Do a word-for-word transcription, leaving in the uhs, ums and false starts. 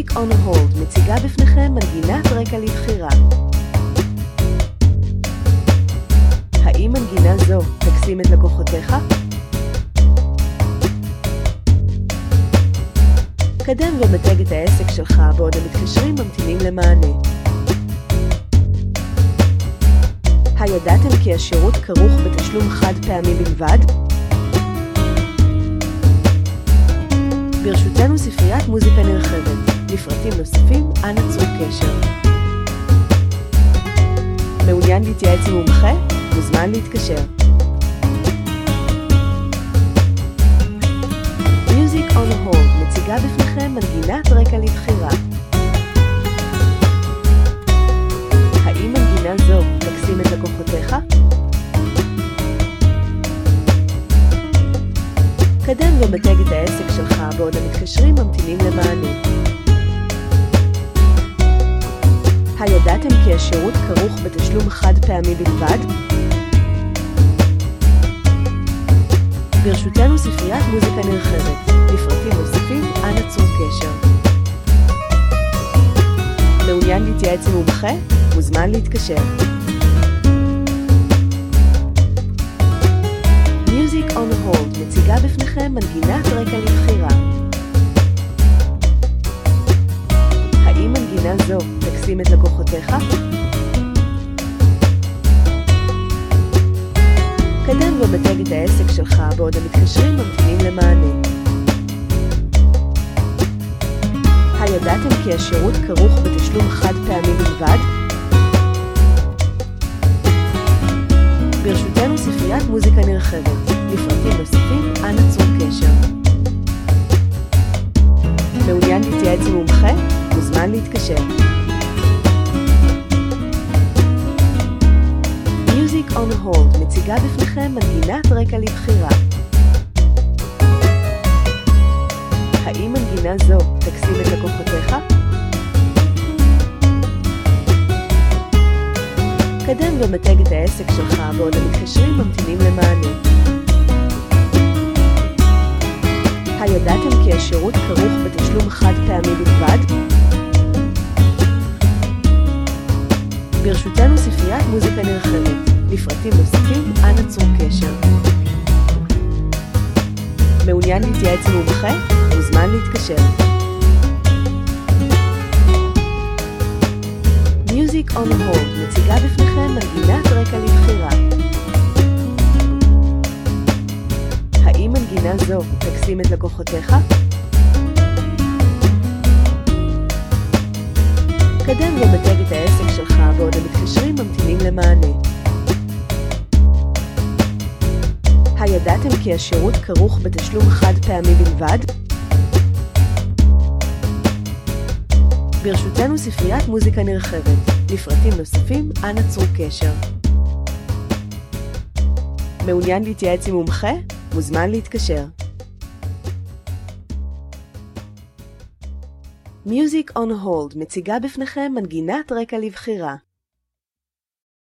Music on hold מציגה בפניכם מנגינת רקע לבחירה. האם מנגינה זו תקסים את לקוחותיך? קדם ומתג את העסק שלך בעוד המתקשרים ממתינים למענה. הידעתם כי השירות כרוך בתשלום חד פעמי בלבד? ברשותנו ספריית מוזיקה נרחבת. לפרטים נוספים, אנא צרו קשר. מעוניין להתייעץ עם מומחה? מוזמן להתקשר. Music on hold מציגה בפניכם מנגינת רקע לבחירה. האם מנגינה זו תקסים את לקוחותיך? קדם ומתג את העסק שלך בעוד המתקשרים ממתינים למענה. הידעתם כי השירות כרוך בתשלום חד פעמי בלבד? ברשותנו ספריית מוזיקה נרחבת. לפרטים נוספים, אנא צרו קשר. מעוניין להתייעץ עם מומחה? מוזמן להתקשר. Music on hold מציגה בפניכם מנגינת רקע לבחירה. האם מנגינה זו תקסים את לקוחותיך? קדם ומתג את העסק שלך בעוד המתקשרים ממתינים למענה. הידעתם כי השירות כרוך בתשלום חד פעמי בלבד? ברשותנו ספריית מוזיקה נרחבת. לפרטים נוספים, אנא צרו קשר. מעוניין להתייעץ עם מומחה? מוזמן להתקשר. Music on hold מציגה בפניכם מנגינת רקע לבחירה. האם מנגינה זו תקסים את לקוחותיך? קדם ומתג את העסק שלך בעוד המתקשרים ממתינים למענה. הידעתם כי השירות כרוך בתשלום חד פעמי בלבד? ברשותנו ספריית מוזיקה נרחבת. לפרטים נוספים, אנא צרו קשר. מעוניין להתייעץ עם מומחה? מוזמן להתקשר. Music on hold מציגה בפניכם מנגינת רקע לבחירה. האם מנגינה זו תקסים את לקוחותיך? קדם ומתג את העסק שלך בעוד המתקשרים ממתינים למענה. הידעתם כי השירות כרוך בתשלום חד פעמי בלבד? ברשותנו ספריית מוזיקה נרחבת. לפרטים נוספים, אנא צרו קשר. מעוניין להתייעץ עם מומחה? מוזמן להתקשר. Music on hold מציגה בפניכם מנגינת רקע לבחירה.